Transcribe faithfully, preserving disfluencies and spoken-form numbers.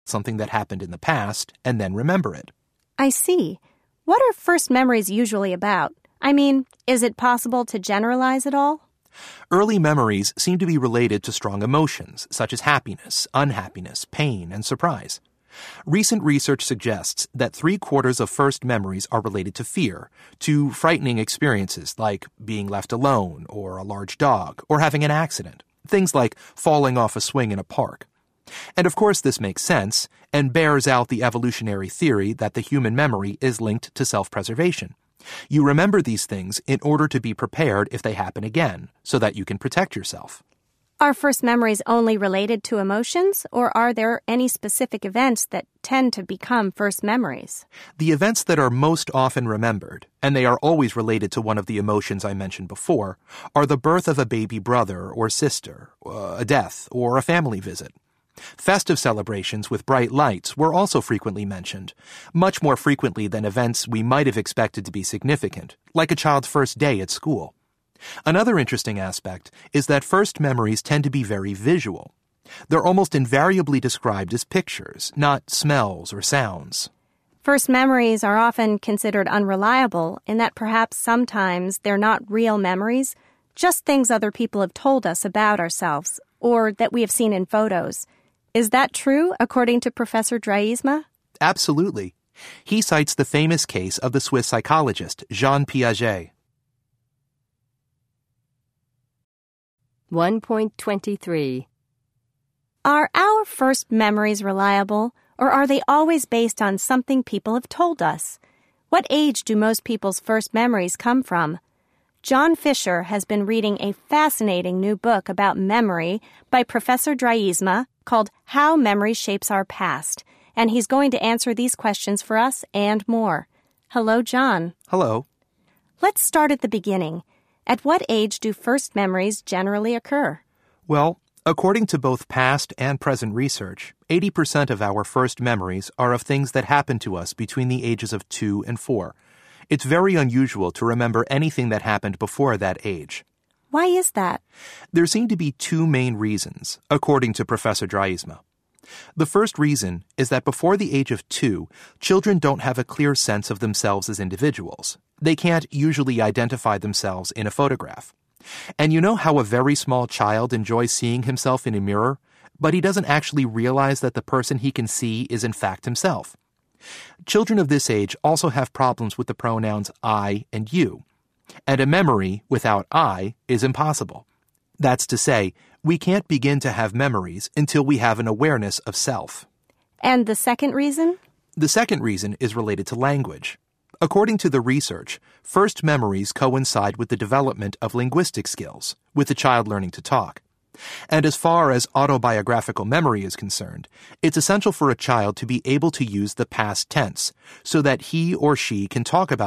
something that happened in the past and then remember it. I see. What are first memories usually about? I mean, is it possible to generalize at all? Early memories seem to be related to strong emotions, such as happiness, unhappiness, pain, and surprise. Recent research suggests that three-quarters of first memories are related to fear, to frightening experiences like being left alone, or a large dog, or having an accident, things like falling off a swing in a park. And of course this makes sense, and bears out the evolutionary theory that the human memory is linked to self-preservation. You remember these things in order to be prepared if they happen again, so that you can protect yourself. Are first memories only related to emotions, or are there any specific events that tend to become first memories? The events that are most often remembered, and they are always related to one of the emotions I mentioned before, are the birth of a baby brother or sister, a death, or a family visit. Festive celebrations with bright lights were also frequently mentioned, much more frequently than events we might have expected to be significant, like a child's first day at school. Another interesting aspect is that first memories tend to be very visual. They're almost invariably described as pictures, not smells or sounds. First memories are often considered unreliable in that perhaps sometimes they're not real memories, just things other people have told us about ourselves or that we have seen in photos. Is that true, according to Professor Draaisma? Absolutely. He cites the famous case of the Swiss psychologist Jean Piaget. one point two three. Are our first memories reliable, or are they always based on something people have told us? What age do most people's first memories come from? John Fisher has been reading a fascinating new book about memory by Professor Draaisma called How Memory Shapes Our Past, and he's going to answer these questions for us and more. Hello, John. Hello. Let's start at the beginning. At what age do first memories generally occur? Well, according to both past and present research, eighty percent of our first memories are of things that happened to us between the ages of two and four. It's very unusual to remember anything that happened before that age. Why is that? There seem to be two main reasons, according to Professor Draaisma. The first reason is that before the age of two, children don't have a clear sense of themselves as individuals. They can't usually identify themselves in a photograph. And you know how a very small child enjoys seeing himself in a mirror, but he doesn't actually realize that the person he can see is in fact himself. Children of this age also have problems with the pronouns I and you. And a memory without I is impossible. That's to say, we can't begin to have memories until we have an awareness of self. And the second reason? The second reason is related to language. According to the research, first memories coincide with the development of linguistic skills, with the child learning to talk. And as far as autobiographical memory is concerned, it's essential for a child to be able to use the past tense so that he or she can talk about